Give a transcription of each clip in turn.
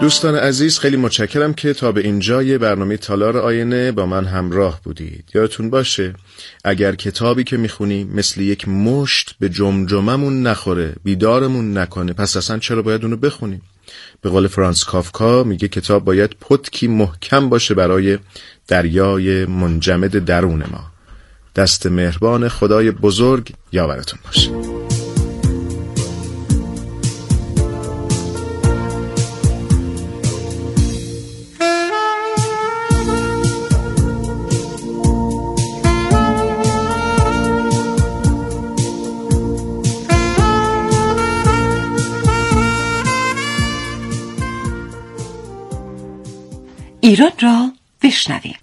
دوستان عزیز، خیلی متشکرم که تا به اینجای برنامه تالار آینه با من همراه بودید. یادتون باشه اگر کتابی که میخونیم مثل یک مشت به جمجممون نخوره، بیدارمون نکنه، پس اصلا چرا باید اونو بخونیم؟ به قول فرانس کافکا میگه کتاب باید پتکی محکم باشه برای دریای منجمد درون ما. دست مهربان خدای بزرگ یاورتون باشه. ایران را بشنویم.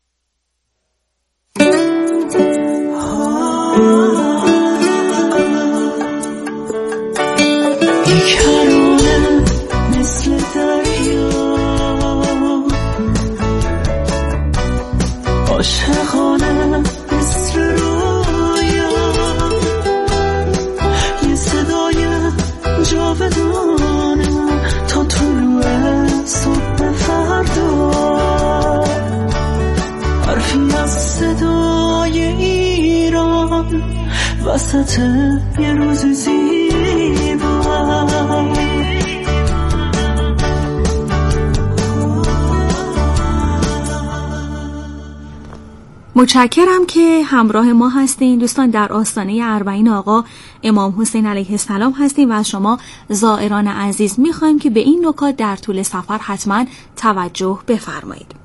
وسط یه روز زیبا متشکرم که همراه ما هستین دوستان. در آستانه اربعین آقا امام حسین علیه السلام هستیم و از شما زائران عزیز میخوایم که به این نکات در طول سفر حتما توجه بفرمایید.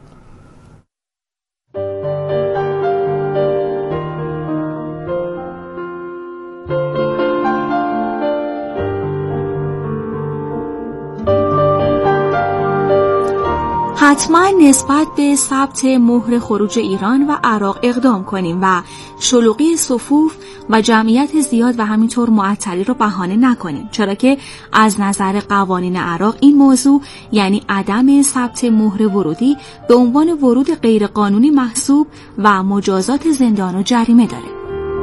حتما نسبت به ثبت مهر خروج ایران و عراق اقدام کنیم و شلوغی صفوف و جمعیت زیاد و همینطور معطلی رو بهانه نکنیم، چرا که از نظر قوانین عراق این موضوع یعنی عدم ثبت مهر ورودی به عنوان ورود غیرقانونی محسوب و مجازات زندان و جریمه داره.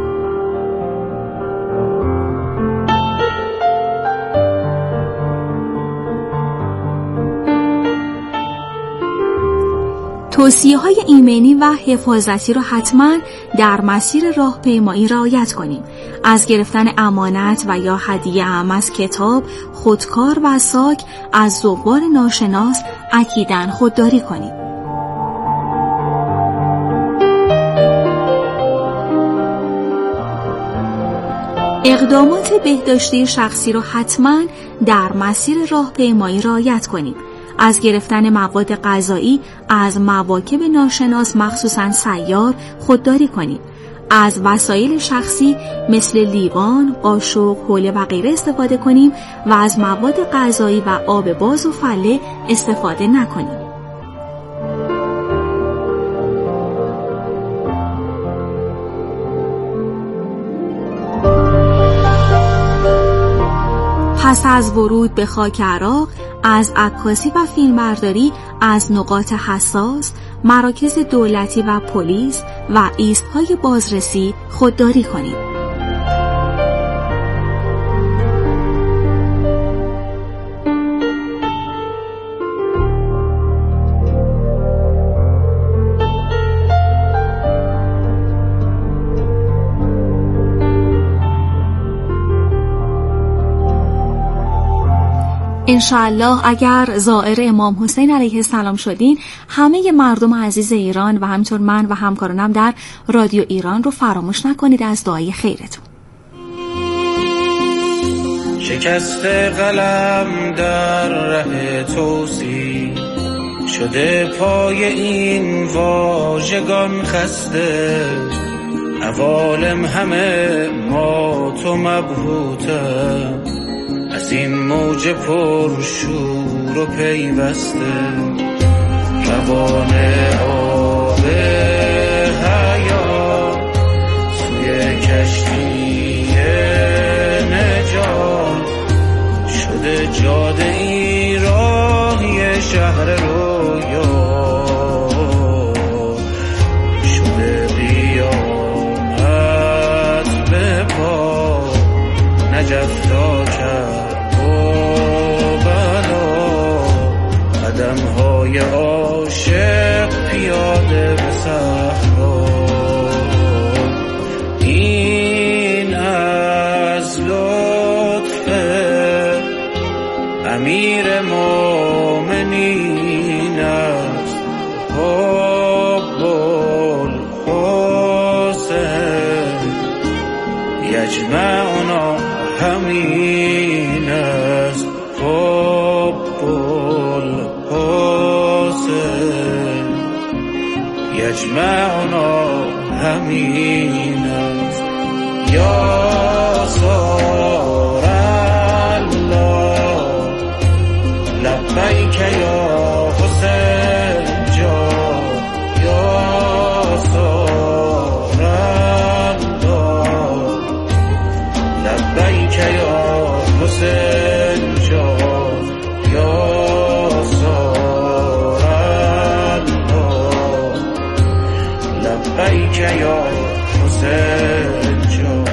توصیه‌های ایمنی و حفاظتی را حتما در مسیر راهپیمایی رعایت کنیم. از گرفتن امانت و یا هدیه اعم از کتاب، خودکار و ساک از زوار ناشناس اکیداً خودداری کنیم. اقدامات بهداشتی شخصی را حتما در مسیر راهپیمایی رعایت کنیم. از گرفتن مواد غذایی از مواکب ناشناس مخصوصاً سیار خودداری کنیم. از وسایل شخصی مثل لیوان، قاشق، حوله و غیره استفاده کنیم و از مواد غذایی و آب باز و فله استفاده نکنیم. پس از ورود به خاک عراق از عکاسی و فیلمبرداری از نقاط حساس، مراکز دولتی و پلیس و ایستگاه‌های بازرسی خودداری کنید. انشاءالله اگر زائر امام حسین علیه السلام شدین، همه مردم عزیز ایران و همینطور من و همکارانم در رادیو ایران رو فراموش نکنید از دعای خیرتون. شکست قلم در ره توصیف شده پای این واژگان خسته، عوالم همه ما تو مبهوته از این موج پر شور و پیوسته، روان آب حیات سوی کشتی نجات شده، جاده ای راهی شهر رویا شده، قیامت به پا نجف تا کرد یجمعنا همین است حب الحسین یجمعنا همین است یا سار الله لبیک یا حسین جان یا سار الله لبیک یا حسین جان یا سار الله لبیک یا حسین جان.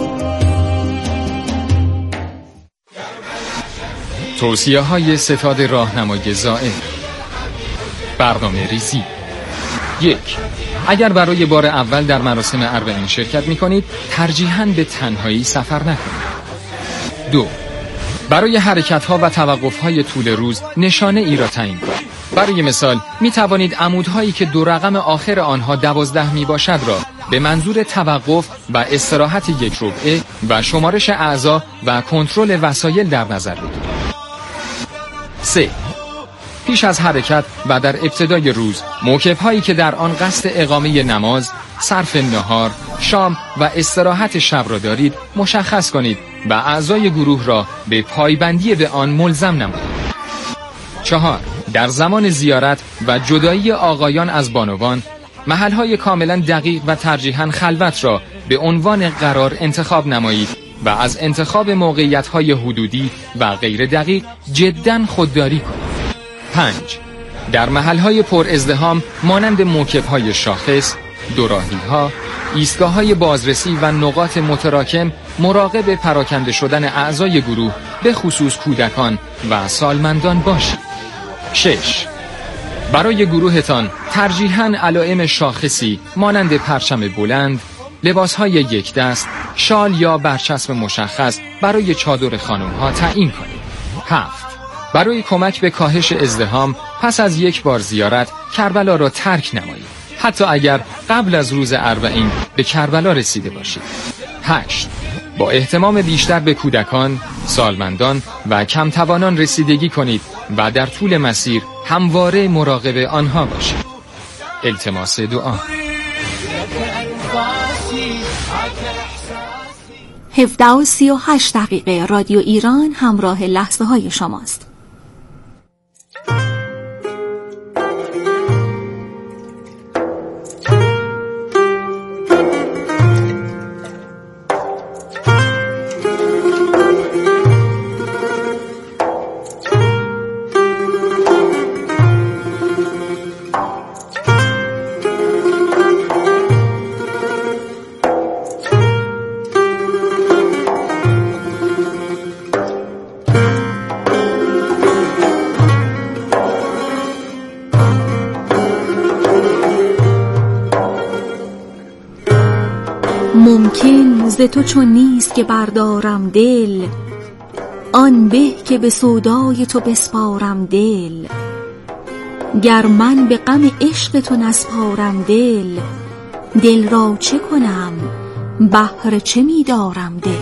توصیه‌های ستاد راهنمای زائر. برنامه ریزی. 1. اگر برای بار اول در مراسم اربعین شرکت می‌کنید، ترجیحاً به تنهایی سفر نکنید. 2. برای حرکت‌ها و توقف‌های طول روز نشانه ای را تعیین کنید. برای مثال می توانید عمودهایی که 2 رقم آخر آنها 12 می باشد را به منظور توقف و استراحت 1 ربعه و شمارش اعضا و کنترل وسایل در نظر بگیرید. 3. پیش از حرکت و در ابتدای روز موکب‌هایی که در آن قصد اقامه نماز، صرف نهار، شام و استراحت شب را دارید مشخص کنید و اعضای گروه را به پایبندی به آن ملزم نمایید. 4. در زمان زیارت و جدایی آقایان از بانوان محل‌های کاملا دقیق و ترجیحاً خلوت را به عنوان قرار انتخاب نمایید و از انتخاب موقعیت‌های حدودی و غیر دقیق جداً خودداری کنید. 5. در محل‌های پر ازدحام مانند موکب‌های شاخص، دوراهی‌ها، ایستگاه‌های بازرسی و نقاط متراکم مراقب پراکنده شدن اعضای گروه به خصوص کودکان و سالمندان باشید. 6. برای گروهتان ترجیحاً علائم شاخصی مانند پرچم بلند، لباس‌های یک دست، شال یا برچسب مشخص برای چادر خانم‌ها تعیین کنید. 7. برای کمک به کاهش ازدحام پس از 1 بار زیارت کربلا را ترک نمایید، حتی اگر قبل از روز اربعین به کربلا رسیده باشید. 8. با اهتمام بیشتر به کودکان، سالمندان و کمتوانان رسیدگی کنید و در طول مسیر همواره مراقب آنها باشید. التماس دعا. 17:38 رادیو ایران همراه لحظه های شماست. ممکن ز تو چون نیست که بردارم دل، آن به که به سودای تو بسپارم دل. گر من به غم عشق تو نسپارم دل، دل را چه کنم بهر چه می دارم دل.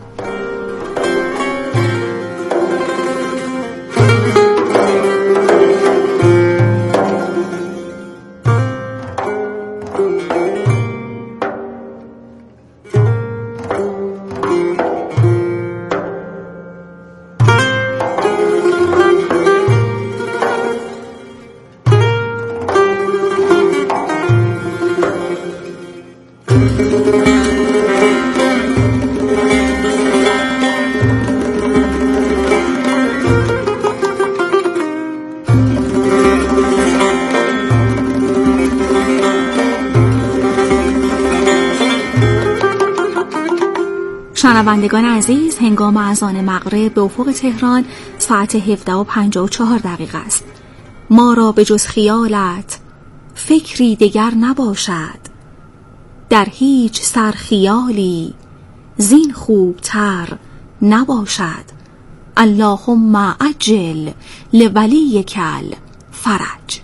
شنوندگان عزیز، هنگام اذان مغرب به افق تهران ساعت 17:54 است. ما را به جز خیالت فکری دگر نباشد، در هیچ سر خیالی زین خوبتر نباشد. اللهم عجل لولیک الفرج.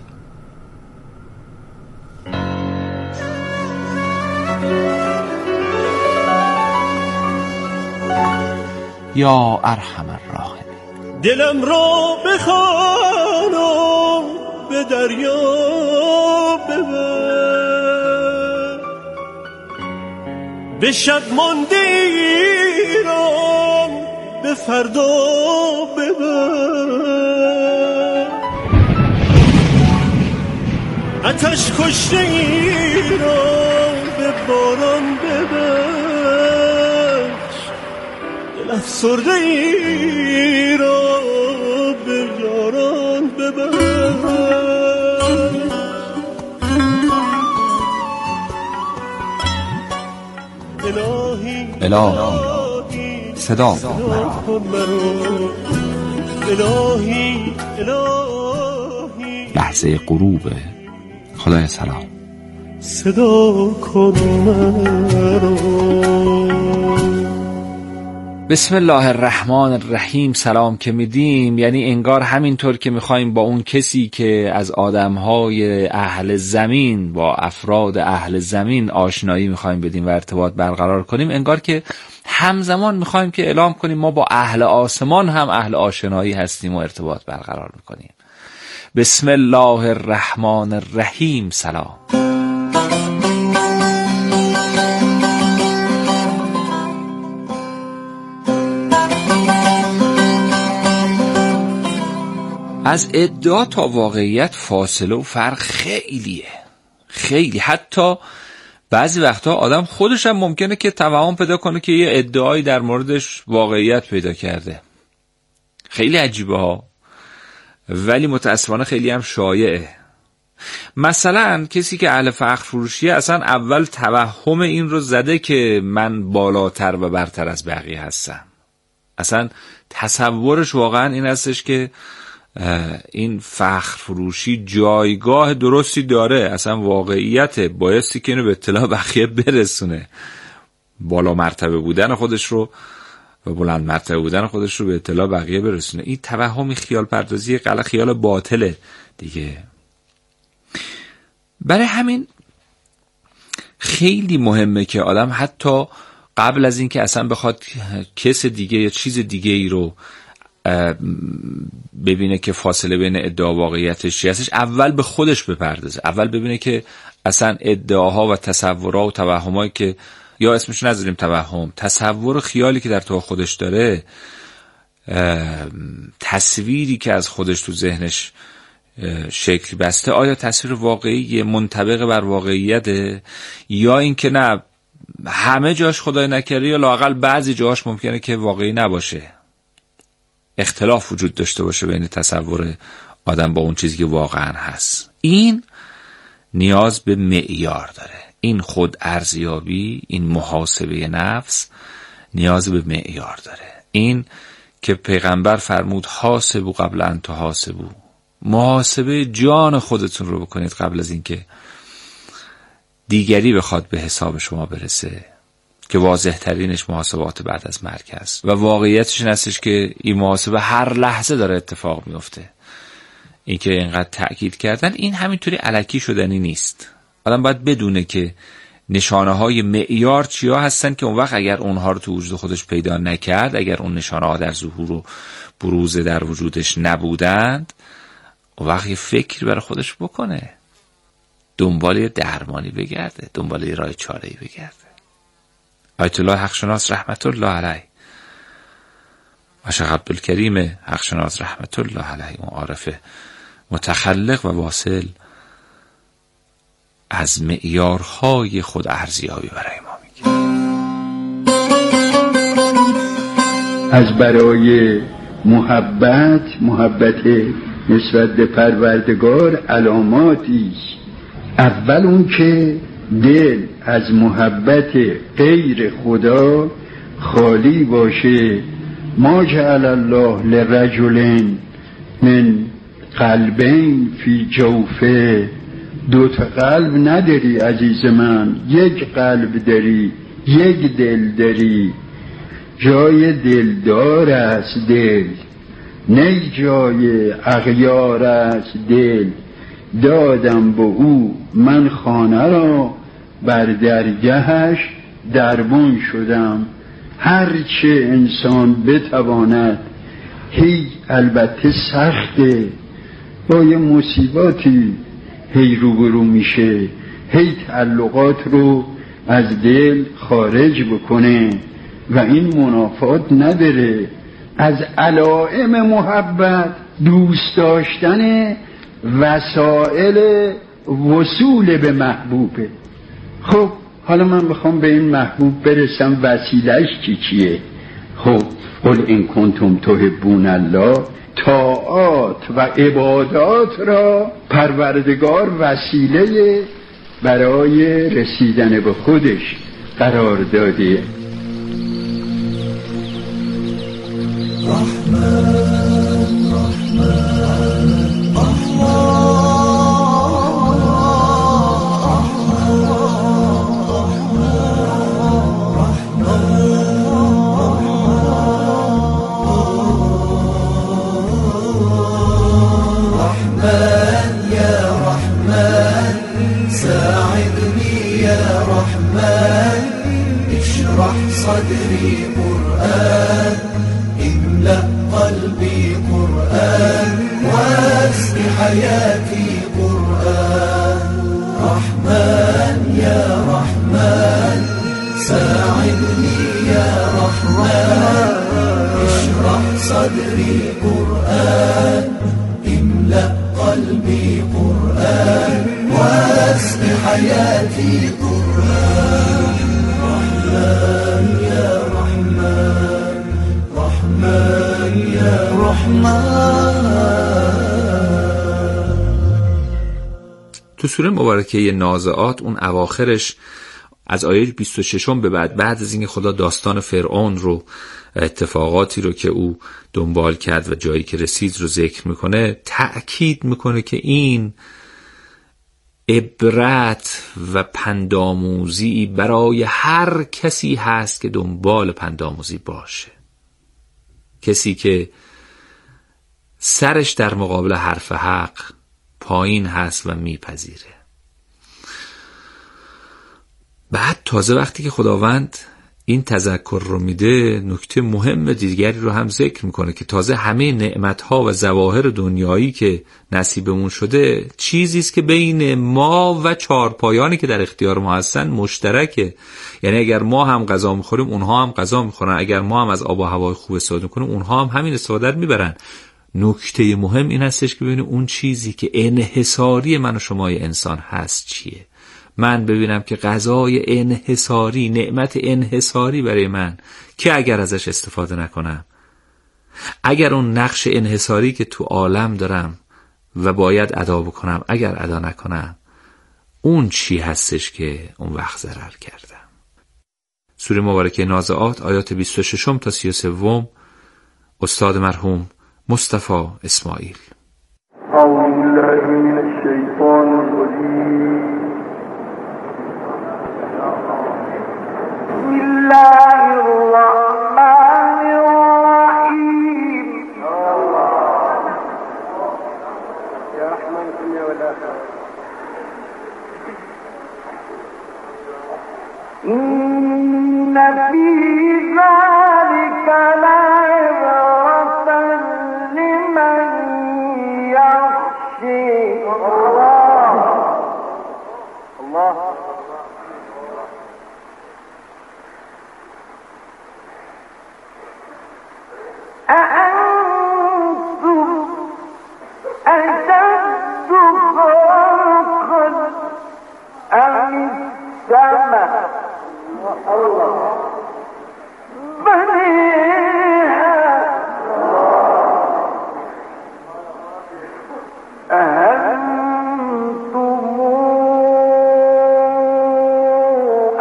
یا ارحم الراحمین. دلم را بخوانم به دریا ببر، به شب مانده ایران به فردا ببر، آتش کشته ایران به باران ببخش، دل افسرده ایران به یاران ببخش. الهی صدا کن مرا، الهی لحظه غروب. خدای سلام صدا کن مرا. بسم الله الرحمن الرحیم. سلام که میدیم یعنی انگار همینطور که میخوایم با اون کسی که از آدمهای اهل زمین با افراد اهل زمین آشنایی میخوایم بدیم و ارتباط برقرار کنیم، انگار که همزمان میخوایم که اعلام کنیم ما با اهل آسمان هم اهل آشنایی هستیم و ارتباط برقرار میکنیم. بسم الله الرحمن الرحیم. سلام. از ادعا تا واقعیت فاصله و فرق خیلیه، خیلی. حتی بعضی وقتا آدم خودش هم ممکنه که توهم پیدا کنه که یه ادعایی در موردش واقعیت پیدا کرده. خیلی عجیبه ها، ولی متاسفانه خیلی هم شایعه. مثلا کسی که اهل فخر فروشیه اصلا اول توهم این رو زده که من بالاتر و برتر از بقیه هستم. اصلا تصورش واقعا این هستش که این فخر فروشی جایگاه درستی داره، اصلا واقعیته، بایستی که اینو به اطلاع بقیه برسونه، بالا مرتبه بودن خودش رو و بلند مرتبه بودن خودش رو به اطلاع بقیه برسونه. این توهمی خیال پردازی غلط، خیال باطله دیگه. برای همین خیلی مهمه که آدم حتی قبل از این که اصلا بخواد کس دیگه یا چیز دیگه ای رو ببینه که فاصله بین ادعا و واقعیتش چی هستش، اول به خودش بپردازه. اول ببینه که اصلا ادعاها و تصورها و توهمایی که، یا اسمش نذاریم توهم، تصور و خیالی که در تو خودش داره، تصویری که از خودش تو ذهنش شکل بسته، آیا تصویر واقعی منطبق بر واقعیته، یا این که نه همه جاش خدای نکرده یا لااقل بعضی جاش ممکنه که واقعی نباشه، اختلاف وجود داشته باشه بین تصور آدم با اون چیزی که واقعا هست. این نیاز به معیار داره. این خود ارزیابی، این محاسبه نفس نیاز به معیار داره. این که پیغمبر فرمود حاسبوا قبل ان تحاسبوا، محاسبه جان خودتون رو بکنید قبل از اینکه دیگری بخواد به حساب شما برسه، که واضح ترینش محاسبات بعد از مرگ است و واقعیتش این هستش که این محاسبه هر لحظه داره اتفاق میفته. این که اینقدر تأکید کردن، این همینطوری الکی شدنی نیست. آدم باید بدونه که نشانه های معیار چیا هستن که اون وقت اگر اونها رو تو وجود خودش پیدا نکرد، اگر اون نشانه ها در ظهور و بروز در وجودش نبودند، اون وقت یه فکر برای خودش بکنه، دنبال درمانی بگرده، دنبال راه چاره‌ای بگرده. آیت الله حقشناس رحمت الله علیه و شیخ عبدالکریم حقشناس رحمت الله علیه، اون عارف متخلق و واصل، از معیارهای خود ارزیابی برای ما میگه. از برای محبت نسبت به پروردگار علاماتی است. اول اون که دل از محبت غیر خدا خالی باشه. ما جعل الله لرجل من قلبین فی جوفه. دو تا قلب نداری عزیز من، یک قلب داری، یک دل داری. جای دلدار است دل، نه جای اغیار است دل. دادم به او من خانه را، بر درگهش دربان شدم. هرچه انسان بتواند، هی البته سخته، با یه مصیباتی هی روبرو میشه، هی تعلقات رو از دل خارج بکنه و این منافات نداره. از علائم محبت دوست داشتن وسائل وصول به محبوبه. خب حالا من بخوام به این محبوب برسم، وسیلهش چیه؟ خب قل این کنتم تحبون الله، طاعات و عبادات را پروردگار وسیله برای رسیدن به خودش قرار داده. صدري قرآن املأ قلبي قرآن واسق حياتي قرآن رحمن يا رحمن ساعدني يا رحمن اشرح صدري قرآن املأ قلبي قرآن واسق حياتي قرآن رحمن يا رحمن رحمن يا رحمن. تو سوره مبارکه نازعات اون اواخرش از آیه 26 به بعد از اینکه خدا داستان فرعون رو، اتفاقاتی رو که او دنبال کرد و جایی که رسید رو ذکر میکنه، تأکید میکنه که این عبرت و پندآموزی برای هر کسی هست که دنبال پندآموزی باشه. کسی که سرش در مقابل حرف حق پایین هست و میپذیره. بعد تازه وقتی که خداوند این تذکر رو میده، نکته مهم دیگری رو هم ذکر میکنه که تازه همه نعمتها و ظواهر دنیایی که نصیبمون شده چیزی است که بین ما و چارپایانی که در اختیار ما هستن مشترکه. یعنی اگر ما هم غذا میخوریم اونها هم غذا میخورن، اگر ما هم از آب و هوای خوب استفاده میکنیم اونها هم همین استفاده میبرن. نکته مهم این هستش که ببینیم اون چیزی که انحصاری من و شمای انسان هست چیه. من ببینم که غذای انحصاری، نعمت انحصاری برای من که اگر ازش استفاده نکنم، اگر اون نقش انحصاری که تو عالم دارم و باید ادا بکنم اگر ادا نکنم، اون چی هستش که اون وقت ضرر کردم. سوره مبارکه نازعات آیات 26 تا 33 استاد مرحوم مصطفی اسماعیل. اعوذ بالله من الشیطان الرجیم. بسم الله الرحمن الرحیم. یا رحمن الدنیا والآخرة. إن في ذلك لعبرة لمن يخشى الله. أأنتم أشد خلقا أم السماء بنيها أأنتم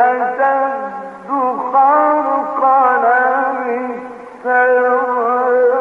أشد خلقا أم السماء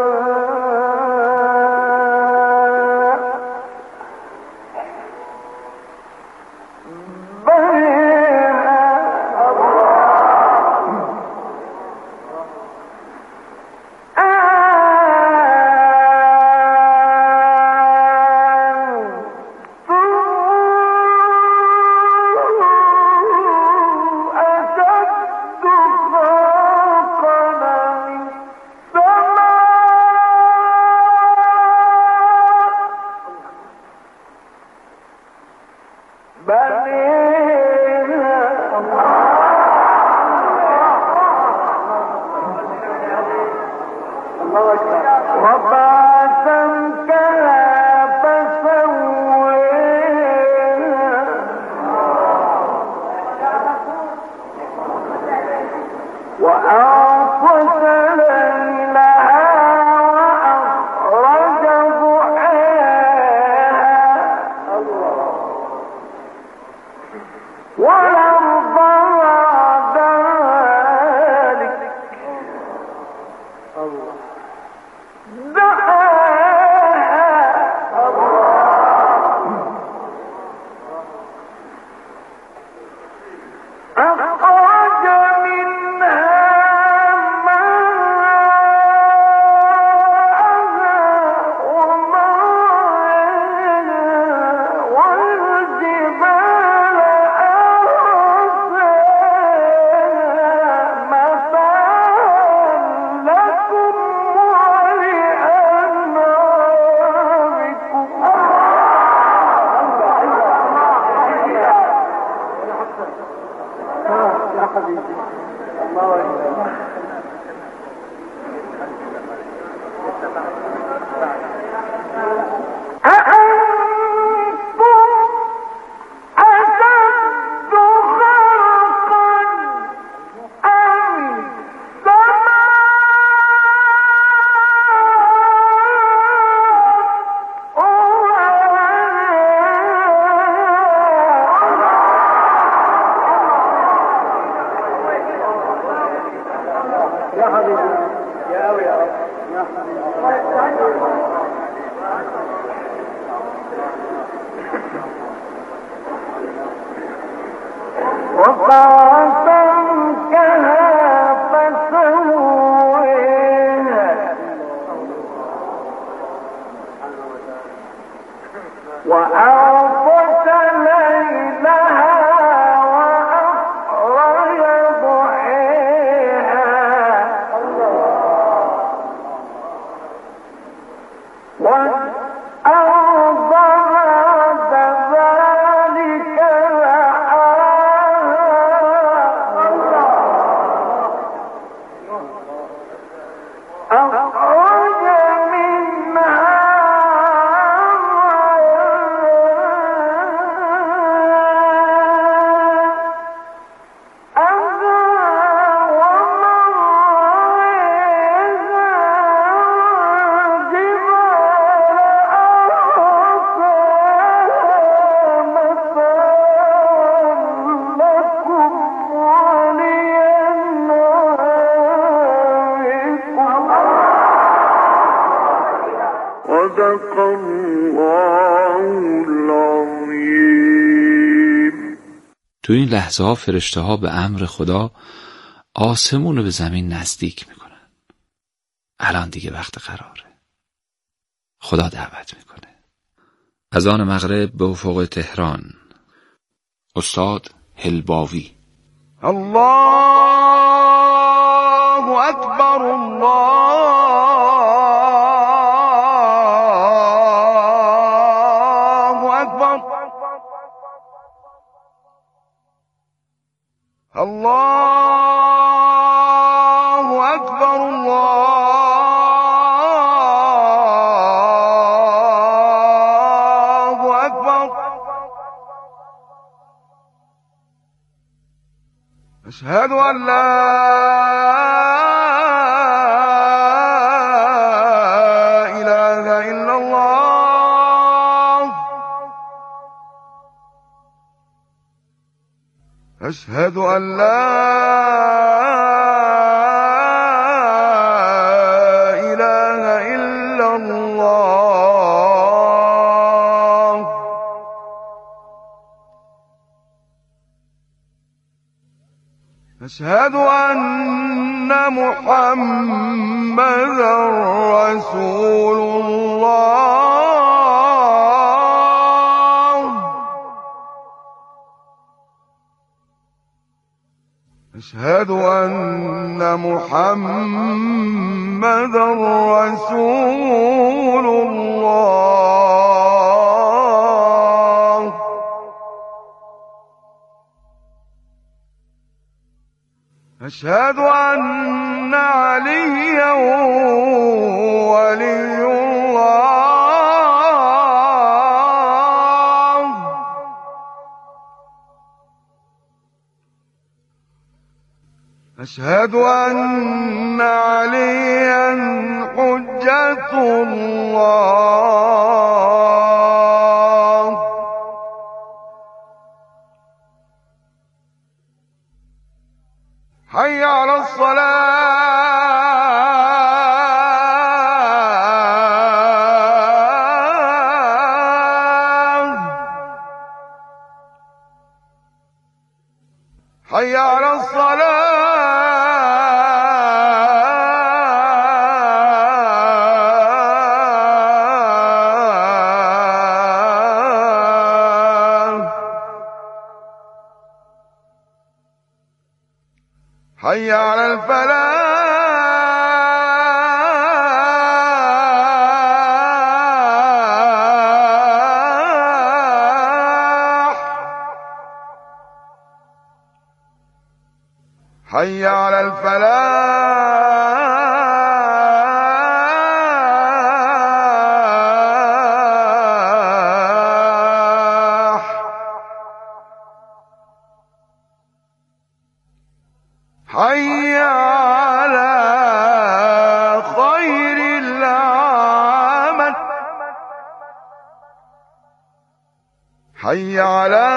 تو این لحظه ها فرشته ها به امر خدا آسمون رو به زمین نزدیک میکنن. الان دیگه وقت قراره. خدا دعوت میکنه. اذان مغرب به افق تهران. استاد هلباوی. الله اکبر الله اکبر الله اکبر الله اکبر اشهد ان لا اله الا الله اشهد ان لا اله الا الله اشهد ان محمدا رسول الله اشهد ان محمدا رسول الله اشهد ان عليا أشهد أن عليا حجة الله حي على الصلاة حي على الصلاة حي على الفلاح حي على الفلاح حي على خير العمل حي على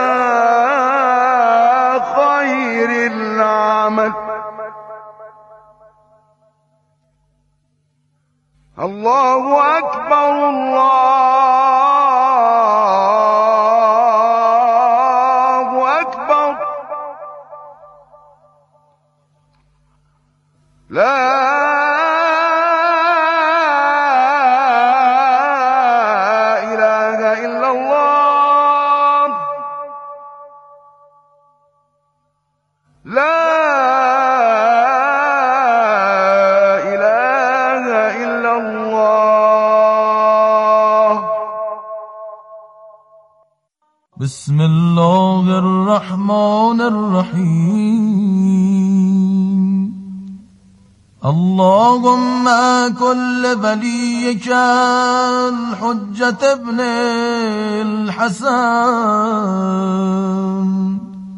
خير العمل الله أكبر الله أكبر لا إله إلا الله لا إله إلا الله بسم الله الرحمن الرحيم اللهم كل وليك الحجة ابن الحسن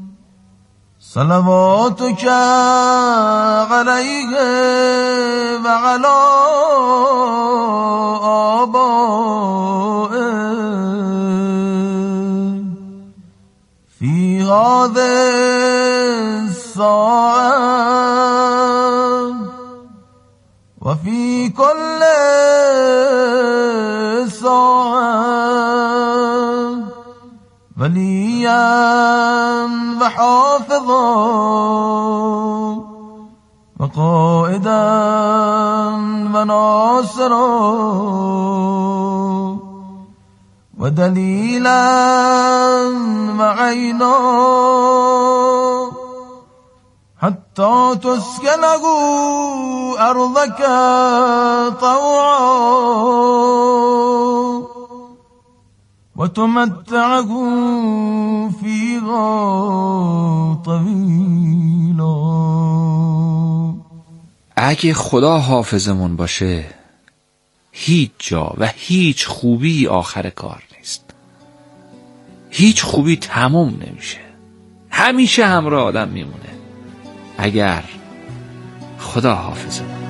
صلواتك عليه وعلى آبائه في هذه الساعة وفي كل ساعة وليا وحافظا وقائدا وناصرا ودليلا وعينا حتى تسكنه أرضك طوعا وتمتعه فيها طويلا. اگه خدا حافظمون باشه هیچ جا و هیچ خوبی آخر کار نیست. هیچ خوبی تموم نمیشه، همیشه همراه آدم میمونه اگر خدا حافظمون.